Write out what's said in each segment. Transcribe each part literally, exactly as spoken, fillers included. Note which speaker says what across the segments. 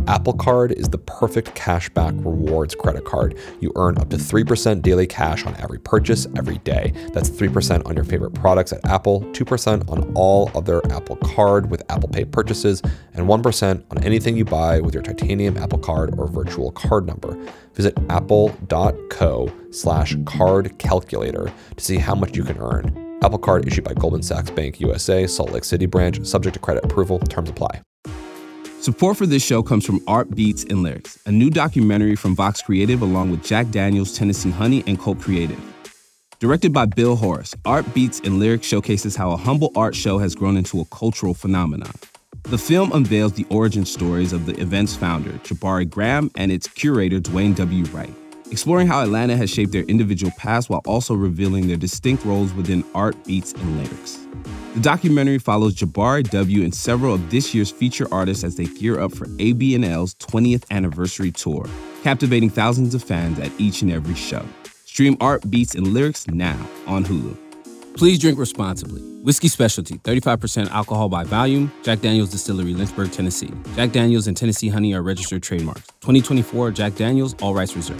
Speaker 1: Apple Card is the perfect cashback rewards credit card. You earn up to three percent daily cash on every purchase every day. That's three percent on your favorite products at Apple, two percent on all other Apple Card with Apple Pay purchases, and one percent on anything you buy with your titanium Apple Card or virtual card number. Visit apple.co slash card calculator to see how much you can earn. Apple Card issued by Goldman Sachs Bank U S A, Salt Lake City branch, subject to credit approval. Terms apply.
Speaker 2: Support for this show comes from Art Beats and Lyrics, a new documentary from Vox Creative along with Jack Daniels, Tennessee Honey, and Cult Creative. Directed by Bill Horace, Art Beats and Lyrics showcases how a humble art show has grown into a cultural phenomenon. The film unveils the origin stories of the event's founder, Jabari Graham, and its curator, Dwayne W. Wright, exploring how Atlanta has shaped their individual past while also revealing their distinct roles within art, beats, and lyrics. The documentary follows Jabari W. and several of this year's feature artists as they gear up for A B N L's twentieth anniversary tour, captivating thousands of fans at each and every show. Stream Art, Beats, and Lyrics now on Hulu. Please drink responsibly. Whiskey Specialty, thirty-five percent alcohol by volume. Jack Daniel's Distillery, Lynchburg, Tennessee. Jack Daniel's and Tennessee Honey are registered trademarks. twenty twenty-four Jack Daniel's, all rights reserved.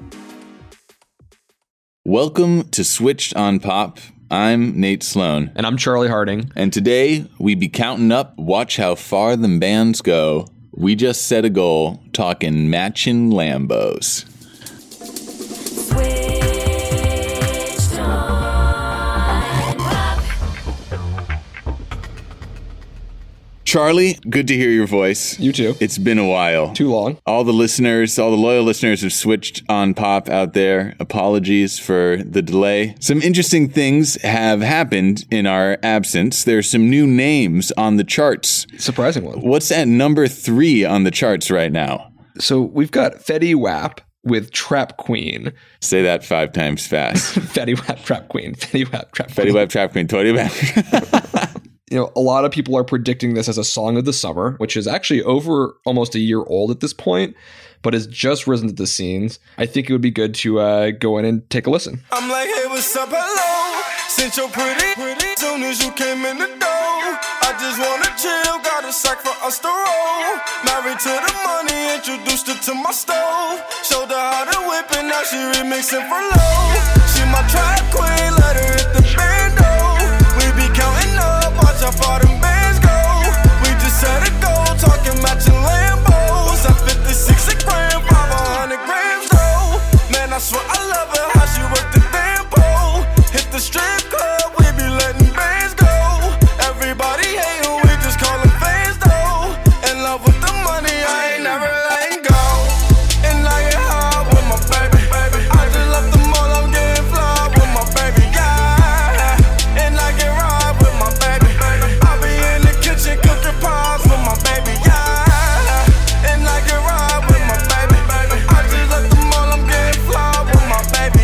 Speaker 3: Welcome to Switched on Pop. I'm Nate Sloan.
Speaker 4: And I'm Charlie Harding.
Speaker 3: And today, we be counting up, watch how far them bands go. We just set a goal, talking matching Lambos.
Speaker 5: Switched on Pop.
Speaker 3: Charlie, good to hear your voice.
Speaker 4: You too.
Speaker 3: It's been a while.
Speaker 4: Too long.
Speaker 3: All the listeners, all the loyal listeners have Switched on Pop out there. Apologies for the delay. Some interesting things have happened in our absence. There's some new names on the charts.
Speaker 4: Surprising one.
Speaker 3: What's at number three on the charts right now?
Speaker 4: So we've got Fetty Wap with Trap Queen.
Speaker 3: Say that five times fast.
Speaker 4: Fetty Wap, Trap Queen. Fetty Wap, Trap Queen.
Speaker 3: Fetty Wap, Trap Queen. Totally Wap.
Speaker 4: You know, a lot of people are predicting this as a song of the summer, which is actually over almost a year old at this point, but has just risen to the scenes. I think it would be good to uh, go in and take a listen.
Speaker 6: I'm like, hey, what's up, hello? Since you're pretty, pretty, soon as you came in the door, I just wanna chill, got a sack for us to roll. Married to the money, introduced her to my stove. Showed her how to whip it, now she remixing for low. She my trap queen, let her hit the bando. We be counting up, watch how far them bands go. We just set a goal, talking matching Lambos. At fifty-six a gram, five hundred grams though. Man, I swear I love her, how she work the damn pole. Hit the strip club, we be letting bands go. Everybody hate who we just call them fans though. In love with the money, I ain't never letting go. And I get high with my baby, baby. I just left the mall, I'm getting fly with my baby, yeah. And I get ride with my baby, baby. I be in the kitchen cooking pies with my baby, yeah. And I get ride with my baby, baby. I just left the mall, I'm getting fly with my baby,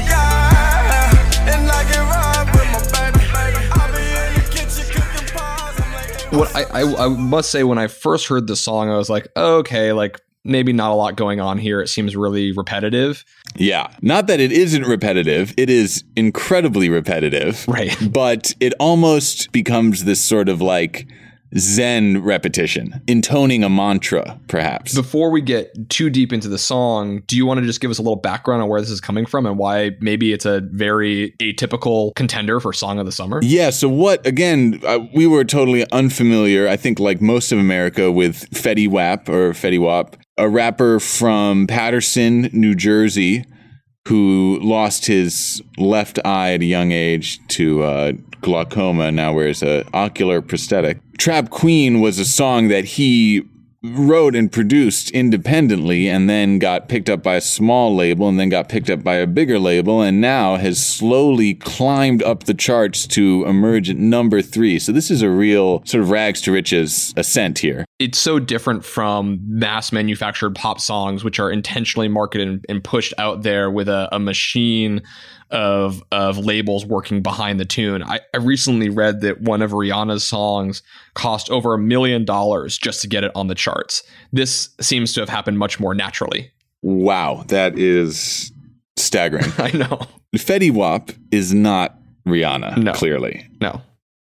Speaker 6: yeah. And I get ride with my baby, baby. I be in the kitchen cooking pies. I'm like, hey,
Speaker 4: What I, I, I must say, when I first heard the song, I was like, okay, like maybe not a lot going on here. It seems really repetitive.
Speaker 3: Yeah. Not that it isn't repetitive. It is incredibly repetitive.
Speaker 4: Right.
Speaker 3: But it almost becomes this sort of like Zen repetition, intoning a mantra, perhaps.
Speaker 4: Before we get too deep into the song, do you want to just give us a little background on where this is coming from and why maybe it's a very atypical contender for Song of the Summer?
Speaker 3: Yeah, so what, again, uh, we were totally unfamiliar, I think like most of America, with Fetty Wap or Fetty Wap, a rapper from Paterson, New Jersey, who lost his left eye at a young age to uh, glaucoma, now wears an ocular prosthetic. Trap Queen was a song that he wrote and produced independently and then got picked up by a small label and then got picked up by a bigger label and now has slowly climbed up the charts to emerge at number three. So this is a real sort of rags to riches ascent here.
Speaker 4: It's so different from mass manufactured pop songs, which are intentionally marketed and, and pushed out there with a, a machine of of labels working behind the tune. I, I recently read that one of Rihanna's songs cost over a million dollars just to get it on the charts. This seems to have happened much more naturally.
Speaker 3: Wow, that is staggering.
Speaker 4: I know.
Speaker 3: Fetty Wap is not Rihanna,
Speaker 4: No.
Speaker 3: clearly.
Speaker 4: No.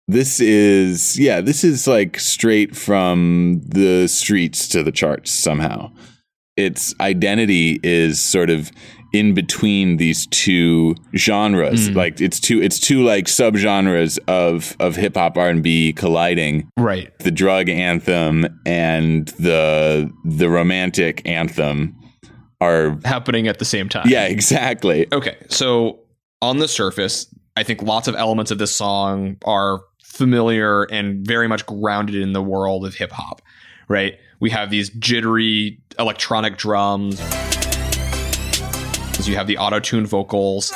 Speaker 3: This is, yeah, this is like straight from the streets to the charts somehow. Its identity is sort of in between these two genres. Mm. Like it's two, it's two like subgenres of, of hip hop R and B colliding.
Speaker 4: Right.
Speaker 3: The drug anthem and the, the romantic anthem are
Speaker 4: happening at the same time.
Speaker 3: Yeah, exactly.
Speaker 4: Okay. So on the surface, I think lots of elements of this song are familiar and very much grounded in the world of hip hop, right? We have these jittery electronic drums. You have the auto-tune vocals.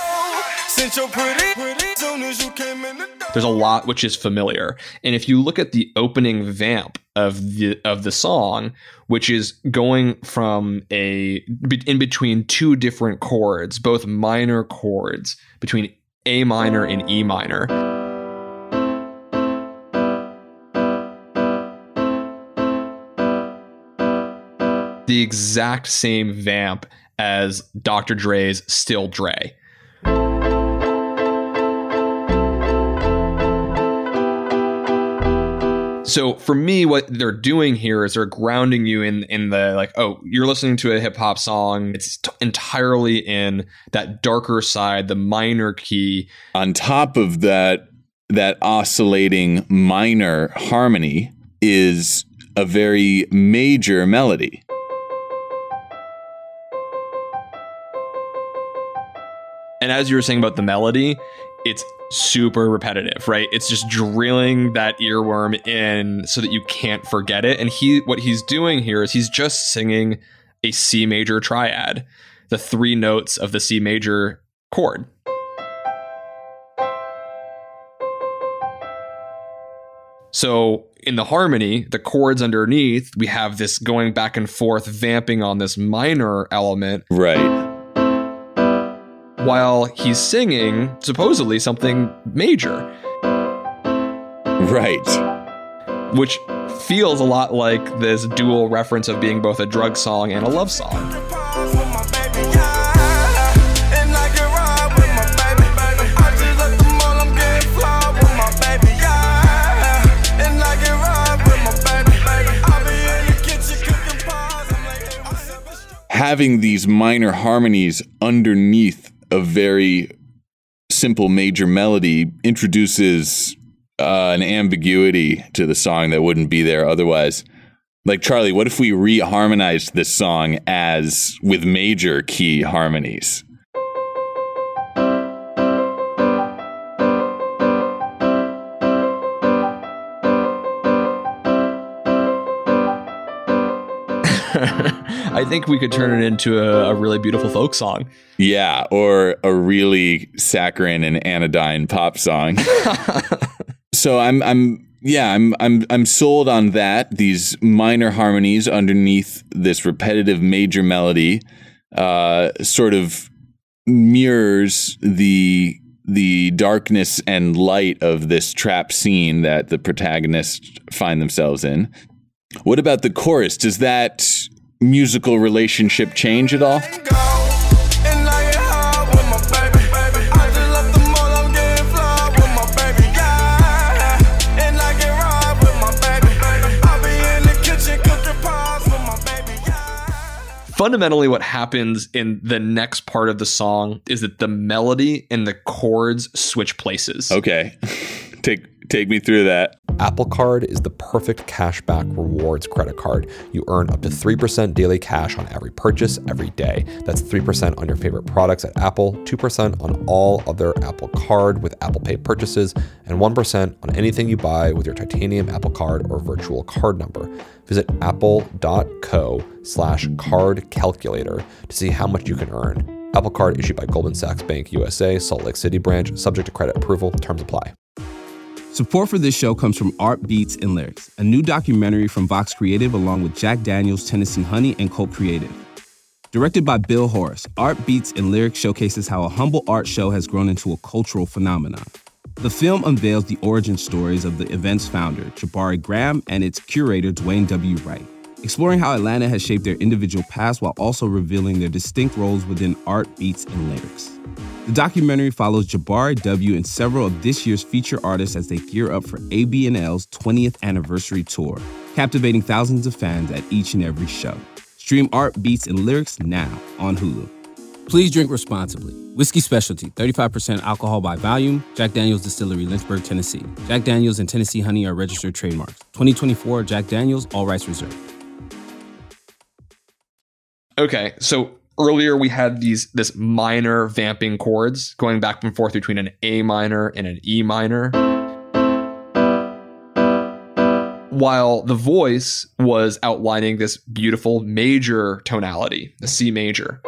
Speaker 4: There's a lot which is familiar. And if you look at the opening vamp of the of the song, which is going from a in between two different chords, both minor chords, between A minor and E minor. The exact same vamp as Doctor Dre's Still Dre. So for me, what they're doing here is they're grounding you in in the like, oh, you're listening to a hip hop song. It's t- entirely in that darker side, the minor key.
Speaker 3: On top of that, that oscillating minor harmony is a very major melody.
Speaker 4: And as you were saying about the melody, it's super repetitive, right? It's just drilling that earworm in so that you can't forget it. And he, what he's doing here is he's just singing a C major triad, the three notes of the C major chord. So in the harmony, the chords underneath, we have this going back and forth, vamping on this minor element.
Speaker 3: Right.
Speaker 4: While he's singing, supposedly, something major.
Speaker 3: Right.
Speaker 4: Which feels a lot like this dual reference of being both a drug song and a love song.
Speaker 3: Having these minor harmonies underneath a very simple major melody introduces uh, an ambiguity to the song that wouldn't be there otherwise. Like, Charlie, what if we reharmonized this song as with major key harmonies?
Speaker 4: I think we could turn it into a, a really beautiful folk song.
Speaker 3: Yeah, or a really saccharine and anodyne pop song. So I'm I'm yeah, I'm I'm I'm sold on that. These minor harmonies underneath this repetitive major melody uh, sort of mirrors the the darkness and light of this trap scene that the protagonists find themselves in. What about the chorus? Does that musical relationship change at all?
Speaker 4: Fundamentally, what happens in the next part of the song is that the melody and the chords switch places.
Speaker 3: Okay. Take take me through that.
Speaker 1: Apple Card is the perfect cashback rewards credit card. You earn up to three percent daily cash on every purchase every day. That's three percent on your favorite products at Apple, two percent on all other Apple Card with Apple Pay purchases, and one percent on anything you buy with your titanium Apple Card or virtual card number. Visit apple.co slash card calculator to see how much you can earn. Apple Card issued by Goldman Sachs Bank U S A, Salt Lake City branch, subject to credit approval. Terms apply.
Speaker 2: Support for this show comes from Art Beats and Lyrics, a new documentary from Vox Creative along with Jack Daniels, Tennessee Honey, and Colt Creative. Directed by Bill Horace, Art Beats and Lyrics showcases how a humble art show has grown into a cultural phenomenon. The film unveils the origin stories of the event's founder, Jabari Graham, and its curator, Dwayne W. Wright. exploring how Atlanta has shaped their individual past while also revealing their distinct roles within art, beats, and lyrics. The documentary follows Jabari W. and several of this year's feature artists as they gear up for A B and L's twentieth anniversary tour, captivating thousands of fans at each and every show. Stream Art, Beats, and Lyrics now on Hulu. Please drink responsibly. Whiskey Specialty, thirty-five percent alcohol by volume. Jack Daniel's Distillery, Lynchburg, Tennessee. Jack Daniel's and Tennessee Honey are registered trademarks. twenty twenty-four Jack Daniel's, all rights reserved.
Speaker 4: Okay, so earlier we had these this minor vamping chords going back and forth between an A minor and an E minor, while the voice was outlining this beautiful major tonality, the C major.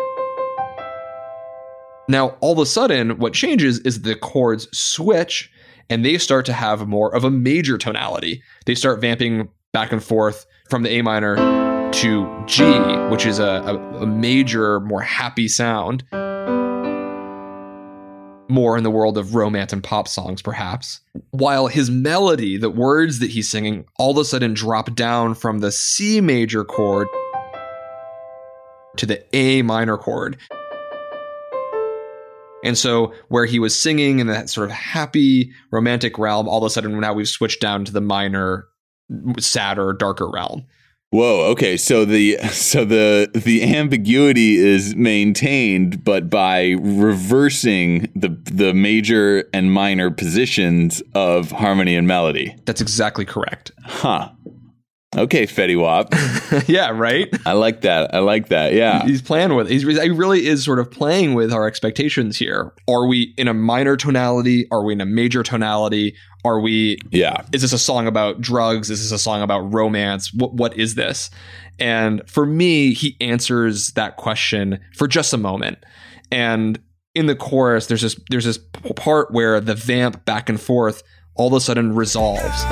Speaker 4: Now, all of a sudden, what changes is the chords switch and they start to have more of a major tonality. They start vamping back and forth from the A minor to G, which is a, a, a major, more happy sound. More in the world of romance and pop songs, perhaps. While his melody, the words that he's singing, all of a sudden drop down from the C major chord to the A minor chord. And so where he was singing in that sort of happy romantic realm, all of a sudden now we've switched down to the minor, sadder, darker realm.
Speaker 3: Whoa, okay. So the so the the ambiguity is maintained, but by reversing the the major and minor positions of harmony and melody.
Speaker 4: That's exactly correct.
Speaker 3: Huh. Okay, Fetty Wap.
Speaker 4: Yeah, right?
Speaker 3: I like that. I like that. Yeah.
Speaker 4: He's playing with it. He's, he really is sort of playing with our expectations here. Are we in a minor tonality? Are we in a major tonality? Are we...
Speaker 3: Yeah.
Speaker 4: Is this a song about drugs? Is this a song about romance? What What is this? And for me, he answers that question for just a moment. And in the chorus, there's this there's this part where the vamp back and forth all of a sudden resolves.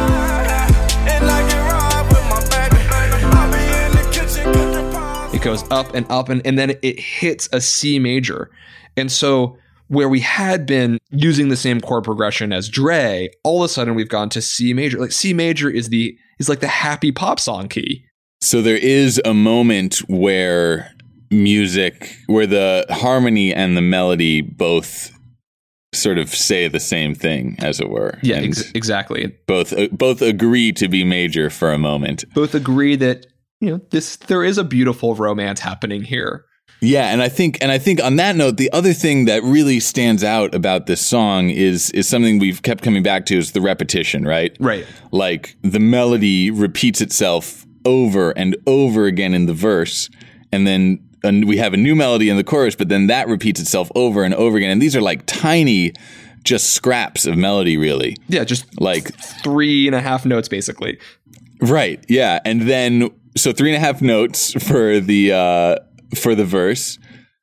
Speaker 4: It goes up and up, and, and then it hits a C major. And so where we had been using the same chord progression as Dre, all of a sudden we've gone to C major. Like C major is the is like the happy pop song key.
Speaker 3: So there is a moment where music, where the harmony and the melody both sort of say the same thing, as it were.
Speaker 4: Yeah, ex- exactly.
Speaker 3: Both uh, both agree to be major for a moment.
Speaker 4: Both agree that, you know, this there is a beautiful romance happening here.
Speaker 3: Yeah, and I think and I think on that note, the other thing that really stands out about this song is is something we've kept coming back to, is the repetition, right?
Speaker 4: Right.
Speaker 3: Like the melody repeats itself over and over again in the verse, and then and we have a new melody in the chorus, but then that repeats itself over and over again. And these are like tiny, just scraps of melody, really.
Speaker 4: Yeah, just
Speaker 3: like
Speaker 4: three and a half notes, basically.
Speaker 3: Right. Yeah. And then, so three and a half notes for the, uh, for the verse.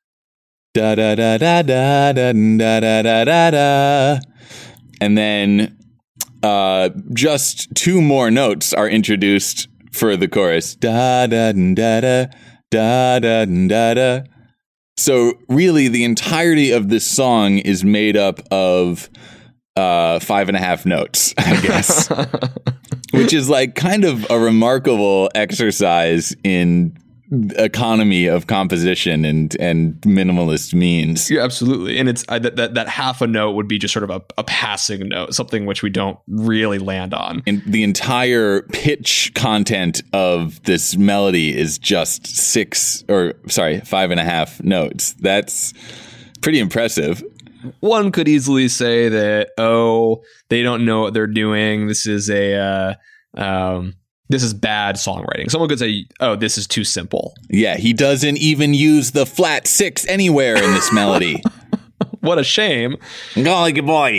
Speaker 3: Da da da da da da da da da da da. And then, uh, just two more notes are introduced for the chorus. Da da da da. Da da da da. So really, the entirety of this song is made up of uh, five and a half notes, I guess, which is like kind of a remarkable exercise in economy of composition and and minimalist means.
Speaker 4: Yeah, absolutely. And it's uh, that, that that half a note would be just sort of a, a passing note, something which we don't really land on.
Speaker 3: And the entire pitch content of this melody is just six or sorry, five and a half notes. That's pretty impressive.
Speaker 4: One could easily say that, oh, they don't know what they're doing. This is a uh, um This is bad songwriting. Someone could say, oh, this is too simple.
Speaker 3: Yeah, he doesn't even use the flat six anywhere in this melody.
Speaker 4: What a shame.
Speaker 3: Golly boy.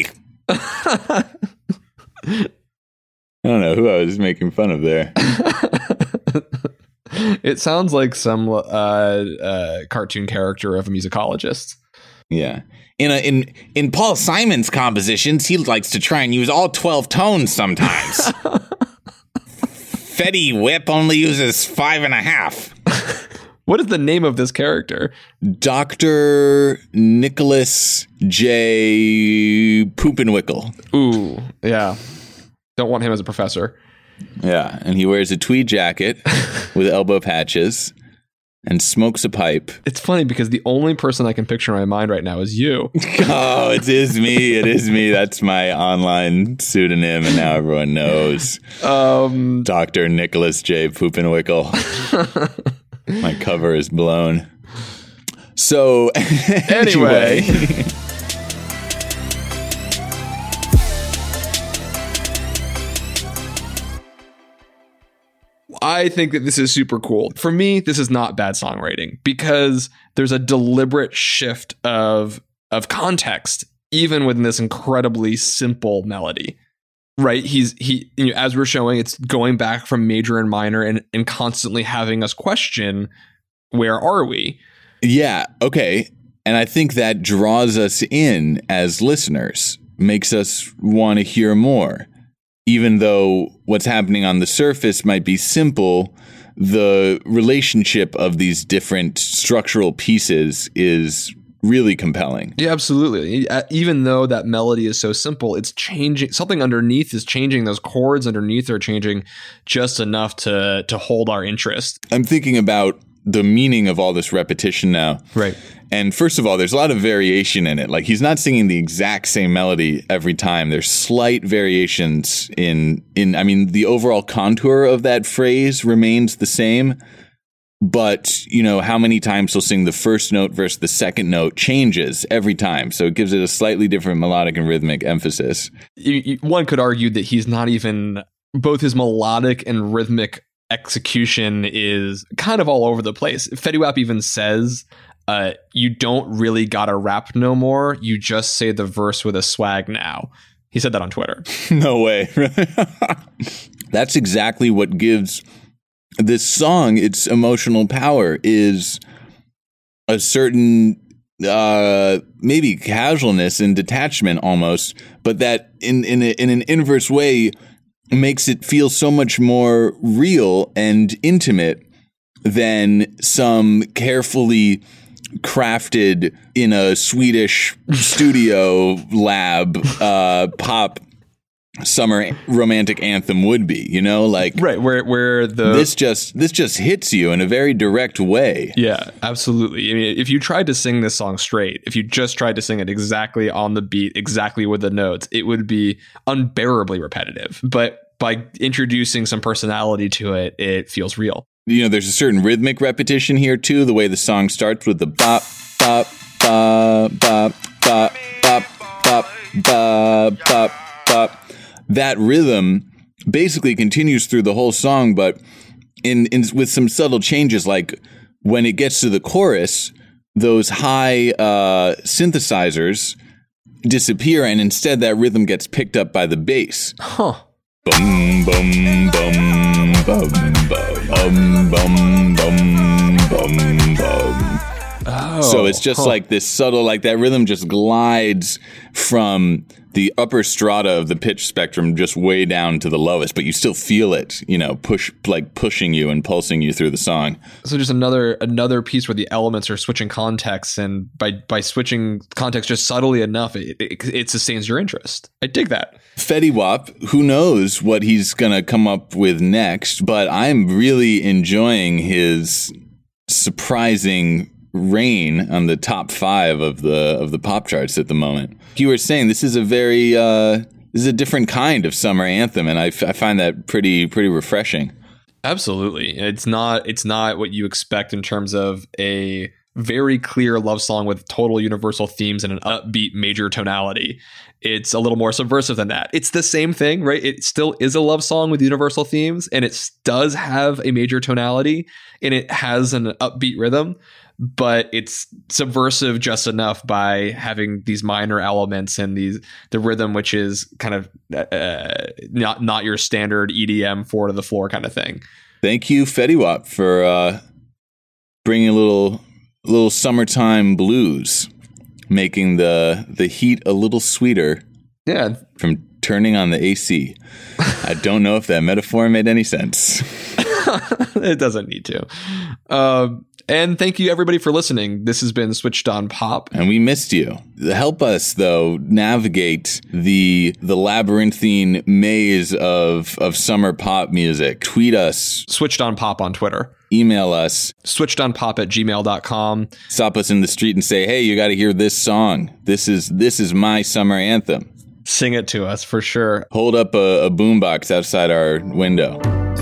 Speaker 3: I don't know who I was making fun of there.
Speaker 4: It sounds like some uh, uh, cartoon character of a musicologist.
Speaker 3: Yeah. In a, in in Paul Simon's compositions, he likes to try and use all twelve tones sometimes. Fetty Whip only uses five and a half.
Speaker 4: What is the name of this character?
Speaker 3: Doctor Nicholas J. Poopenwickle.
Speaker 4: Ooh, yeah. Don't want him as a professor.
Speaker 3: Yeah, and he wears a tweed jacket with elbow patches and smokes a pipe.
Speaker 4: It's funny because the only person I can picture in my mind right now is you.
Speaker 3: Oh, it is me. It is me. That's my online pseudonym, and now everyone knows.
Speaker 4: Um,
Speaker 3: Doctor Nicholas J. Poopenwickle. My cover is blown. So,
Speaker 4: Anyway.
Speaker 3: anyway.
Speaker 4: I think that this is super cool. For me, this is not bad songwriting because there's a deliberate shift of of context, even within this incredibly simple melody. Right? He's he you know, as we're showing, it's going back from major and minor and, and constantly having us question, where are we?
Speaker 3: Yeah, okay. And I think that draws us in as listeners, makes us want to hear more. Even though what's happening on the surface might be simple, the relationship of these different structural pieces is really compelling.
Speaker 4: Yeah, absolutely. Even though that melody is so simple, it's changing. Something underneath is changing. Those chords underneath are changing just enough to to hold our interest.
Speaker 3: I'm thinking about the meaning of all this repetition now.
Speaker 4: Right.
Speaker 3: And first of all, there's a lot of variation in it. Like, he's not singing the exact same melody every time. There's slight variations in, in, I mean, the overall contour of that phrase remains the same. But, you know, how many times he'll sing the first note versus the second note changes every time. So it gives it a slightly different melodic and rhythmic emphasis.
Speaker 4: You, you, one could argue that he's not even, both his melodic and rhythmic execution is kind of all over the place. Fetty Wap even says, uh, you don't really gotta rap no more. You just say the verse with a swag now. He said that on Twitter.
Speaker 3: No way. That's exactly what gives this song its emotional power, is a certain uh, maybe casualness and detachment almost, but that in in, a, in an inverse way makes it feel so much more real and intimate than some carefully crafted in a Swedish studio lab uh, pop summer romantic anthem would be, you know, like
Speaker 4: right where where the
Speaker 3: this just this just hits you in a very direct way.
Speaker 4: Yeah, absolutely. I mean, if you tried to sing this song straight, if you just tried to sing it exactly on the beat, exactly with the notes, it would be unbearably repetitive. But by introducing some personality to it, it feels real.
Speaker 3: You know, there's a certain rhythmic repetition here too. The way the song starts with the bop bop bop bop bop bop bop bop bop bop. That rhythm basically continues through the whole song, but in, in with some subtle changes. Like when it gets to the chorus, those high uh, synthesizers disappear, and instead that rhythm gets picked up by the bass.
Speaker 4: Huh.
Speaker 3: Bum bum bum bum bum bum bum bum bum.
Speaker 4: Oh,
Speaker 3: So it's just
Speaker 4: huh.
Speaker 3: like this subtle, like that rhythm just glides from the upper strata of the pitch spectrum just way down to the lowest, but you still feel it, you know, push like pushing you and pulsing you through the song.
Speaker 4: So just another another piece where the elements are switching contexts, and by by switching context just subtly enough, it, it, it sustains your interest. I dig that.
Speaker 3: Fetty Wap, who knows what he's going to come up with next, but I'm really enjoying his surprising reign on the top five of the of the pop charts at the moment. You were saying this is a very uh, this is a different kind of summer anthem, and I, f- I find that pretty pretty refreshing.
Speaker 4: Absolutely. It's not it's not what you expect in terms of a very clear love song with total universal themes and an upbeat major tonality. It's a little more subversive than that. It's the same thing, right? It still is a love song with universal themes, and it does have a major tonality, and it has an upbeat rhythm, but it's subversive just enough by having these minor elements and these the rhythm, which is kind of uh, not not your standard E D M four to the floor kind of thing.
Speaker 3: Thank you, Fetty Wap, for uh, bringing a little little summertime blues, making the the heat a little sweeter.
Speaker 4: Yeah.
Speaker 3: From turning on the A C. I don't know if that metaphor made any sense.
Speaker 4: It doesn't need to. Um, And thank you, everybody, for listening. This has been Switched on Pop.
Speaker 3: And we missed you. Help us, though, navigate the the labyrinthine maze of, of summer pop music. Tweet us.
Speaker 4: Switched on Pop on Twitter.
Speaker 3: Email us.
Speaker 4: switchedonpop at gmail dot com.
Speaker 3: Stop us in the street and say, hey, you got to hear this song. This is this is my summer anthem.
Speaker 4: Sing it to us, for sure.
Speaker 3: Hold up a, a boombox outside our window.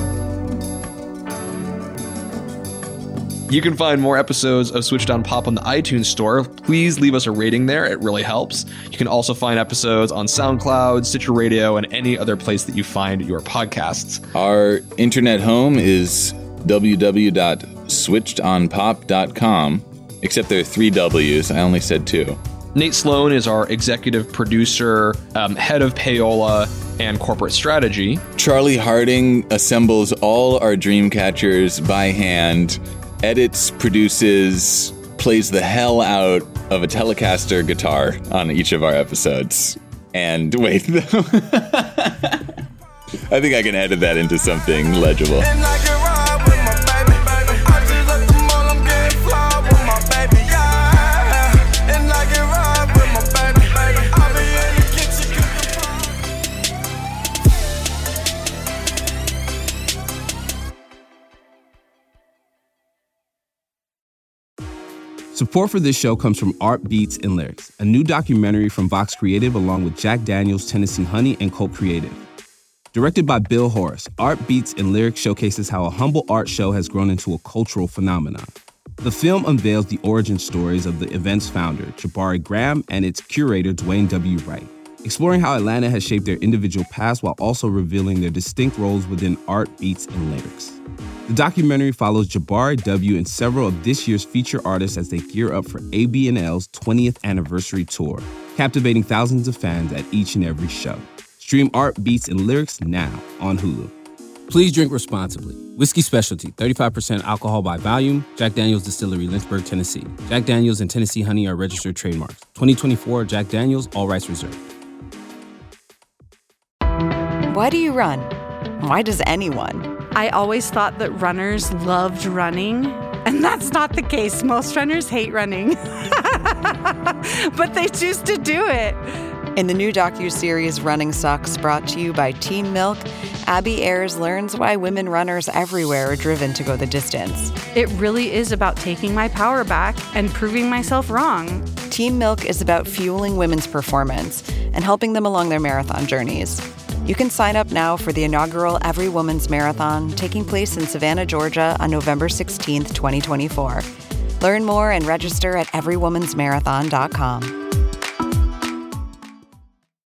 Speaker 4: You can find more episodes of Switched on Pop on the iTunes store. Please leave us a rating there. It really helps. You can also find episodes on SoundCloud, Stitcher Radio, and any other place that you find your podcasts.
Speaker 3: Our internet home is w w w dot switched on pop dot com, except there are three W's. I only said two.
Speaker 4: Nate Sloan is our executive producer, um, head of payola and corporate strategy.
Speaker 3: Charlie Harding assembles all our dream catchers by hand, edits, produces, plays the hell out of a Telecaster guitar on each of our episodes. And wait, I think I can edit that into something legible.
Speaker 6: And I can ride with my baby, baby. I just left the mall, I'm getting fly with my baby, yeah. And I can ride with my baby, baby. I be in the kitchen cooking.
Speaker 2: Support for this show comes from Art Beats and Lyrics, a new documentary from Vox Creative along with Jack Daniels, Tennessee Honey, and Colt Creative. Directed by Bill Horace, Art Beats and Lyrics showcases how a humble art show has grown into a cultural phenomenon. The film unveils the origin stories of the event's founder, Jabari Graham, and its curator, Dwayne W. Wright, exploring how Atlanta has shaped their individual paths while also revealing their distinct roles within Art Beats and Lyrics. The documentary follows Jabari W. and several of this year's feature artists as they gear up for A B N L's twentieth anniversary tour, captivating thousands of fans at each and every show. Stream Art Beats and Lyrics now on Hulu. Please drink responsibly. Whiskey Specialty, thirty-five percent alcohol by volume. Jack Daniels Distillery, Lynchburg, Tennessee. Jack Daniels and Tennessee Honey are registered trademarks. twenty twenty-four Jack Daniels, all rights reserved.
Speaker 7: Why do you run? Why does anyone?
Speaker 8: I always thought that runners loved running, and that's not the case. Most runners hate running, but they choose to do it.
Speaker 7: In the new docuseries Running Sucks, brought to you by Teen Milk, Abby Ayers learns why women runners everywhere are driven to go the distance.
Speaker 8: It really is about taking my power back and proving myself wrong.
Speaker 7: Teen Milk is about fueling women's performance and helping them along their marathon journeys. You can sign up now for the inaugural Every Woman's Marathon, taking place in Savannah, Georgia on November sixteenth, twenty twenty-four. Learn more and register at every womans marathon dot com.